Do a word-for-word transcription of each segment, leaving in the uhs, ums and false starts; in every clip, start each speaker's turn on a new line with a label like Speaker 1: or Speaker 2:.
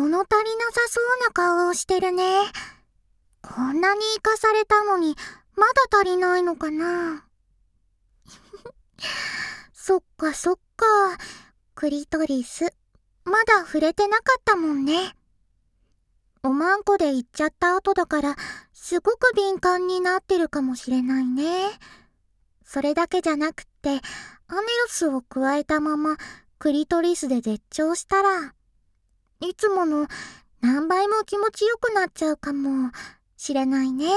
Speaker 1: 物足りなさそうな顔をしてるね。こんなに生かされたのに、まだ足りないのかな。そっかそっか。クリトリス、まだ触れてなかったもんね。おまんこで言っちゃった後だから、すごく敏感になってるかもしれないね。それだけじゃなくって、アネロスを加えたまま、クリトリスで絶頂したら、いつもの何倍も気持ちよくなっちゃうかもしれないね。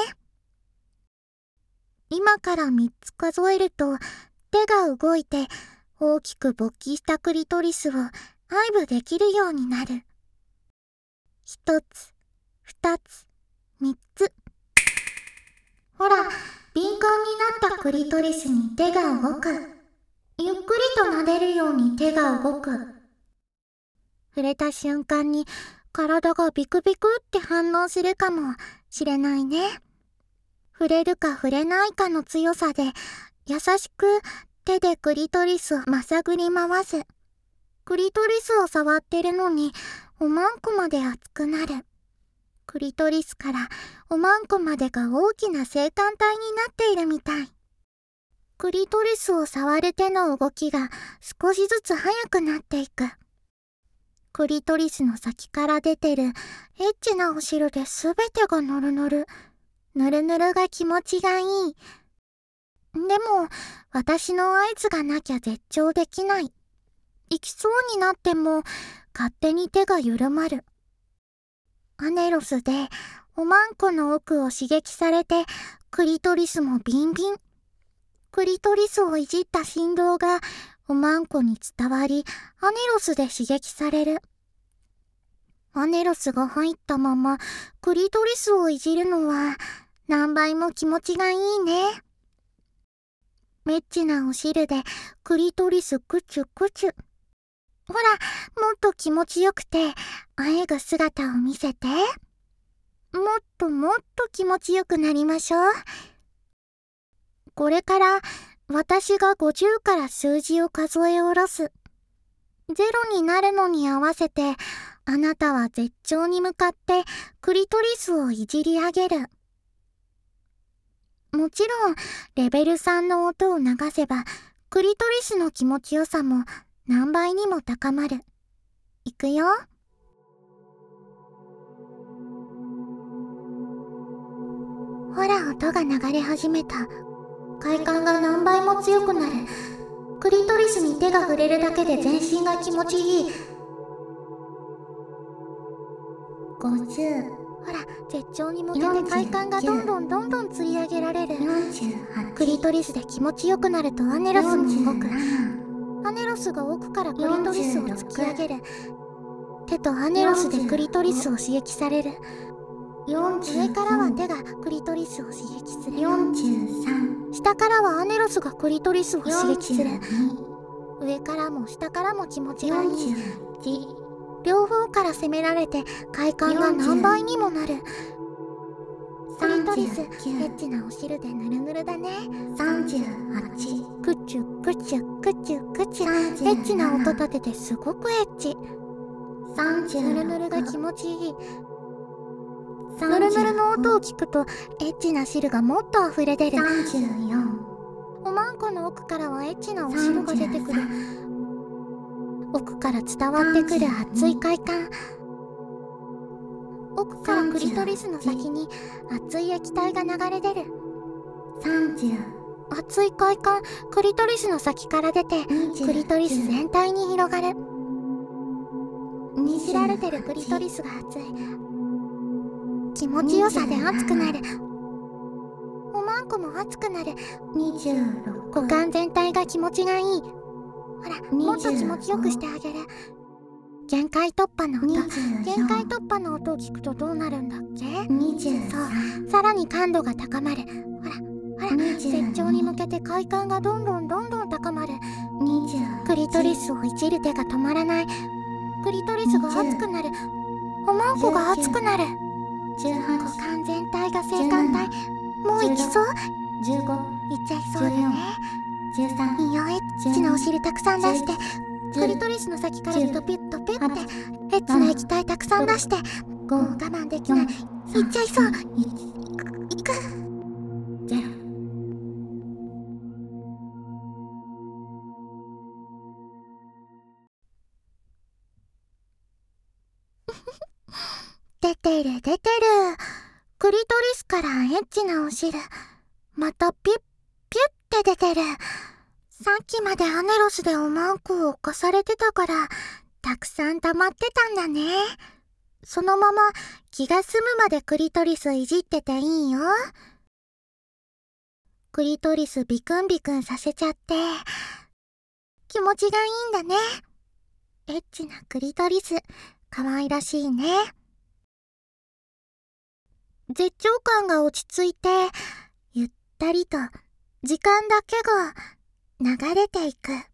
Speaker 1: 今からみっつ数えると、手が動いて大きく勃起したクリトリスを愛撫できるようになる。一つ、二つ、三つ。ほら、敏感になったクリトリスに手が動く。ゆっくりと撫でるように手が動く。触れた瞬間に体がビクビクって反応するかもしれないね。触れるか触れないかの強さで優しく手でクリトリスをまさぐり回す。クリトリスを触ってるのにおまんこまで熱くなる。クリトリスからおまんこまでが大きな青函体になっているみたい。クリトリスを触る手の動きが少しずつ速くなっていく。クリトリスの先から出てるエッチなお汁で全てがヌルヌル。ヌルヌルが気持ちがいい。でも、私の合図がなきゃ絶頂できない。行きそうになっても、勝手に手が緩まる。アネロスで、おまんこの奥を刺激されて、クリトリスもビンビン。クリトリスをいじった振動が、おまんこに伝わり、アネロスで刺激される。アネロスが入ったまま、クリトリスをいじるのは、何倍も気持ちがいいね。エッチなお汁で、クリトリスクチュクチュ。ほら、もっと気持ちよくて、あえぐ姿を見せて。もっともっと気持ちよくなりましょう。これから、私がごじゅうから数字を数え下ろす。ゼロになるのに合わせて、あなたは絶頂に向かってクリトリスをいじり上げる。もちろん、レベルさんの音を流せば、クリトリスの気持ちよさも何倍にも高まる。いくよ。ほら、音が流れ始めた。快感が何倍も強くなる。クリトリスに手が触れるだけで全身が気持ちいい。ごじゅう。ほら、絶頂に向けて快感がどんどんどんどん釣り上げられる。よんじゅうはち。クリトリスで気持ちよくなるとアネロスも動く。アネロスが奥からクリトリスを突き上げる。手とアネロスでクリトリスを刺激される。上からは手がクリトリスを刺激する。よんじゅうさん。下からはアネロスがクリトリスを刺激する。上からも下からも気持ちがいい。よんじゅういち。両方から攻められて快感が何倍にもなる。クリトリス、エッチなお汁でヌルヌルだね。さんじゅうはち。クチュクチュクチュクチュ。エッチな音立ててすごくエッチ。さんじゅう。ヌルヌルが気持ちいい。ヌルヌルの音を聞くとエッチな汁がもっと溢れ出る。さんじゅうよん。おまんこの奥からはエッチなお汁が出てくる。奥から伝わってくる熱い快感。奥からクリトリスの先に熱い液体が流れ出る。さんじゅう。熱い快感、クリトリスの先から出てクリトリス全体に広がる。いじられてるクリトリスが熱い。気持ちよさで熱くなる。おまんこも熱くなる。にじゅうろく。股間全体が気持ちがいい。ほら、もっと気持ちよくしてあげる。限界突破の音。限界突破の音を聞くとどうなるんだっけ？にじゅうさん。そう、さらに感度が高まる。ほら、ほら、絶頂に向けて快感がどんどんどんどん高まる。にじゅう。クリトリスをいじる手が止まらない。クリトリスが熱くなる。おまんこが熱くなる。じゅうはち。股間全体が青函体。もういきそう？じゅうご。いっちゃいそうだね。じゅうさん。いいよ、エッチなお尻たくさん出して。 クリトリスの先からピュッとピュッとピュッってエッチな液体たくさん出して、もう我慢できない。いっちゃいそう。いく、いく。ゼロ。出てる出てる。クリトリスからエッチなお汁。またピュッピュッって出てる。さっきまでアネロスでおまんこを犯されてたから、たくさん溜まってたんだね。そのまま気が済むまでクリトリスいじってていいよ。クリトリスビクンビクンさせちゃって、気持ちがいいんだね。エッチなクリトリス、可愛らしいね。絶頂感が落ち着いて、ゆったりと時間だけが流れていく。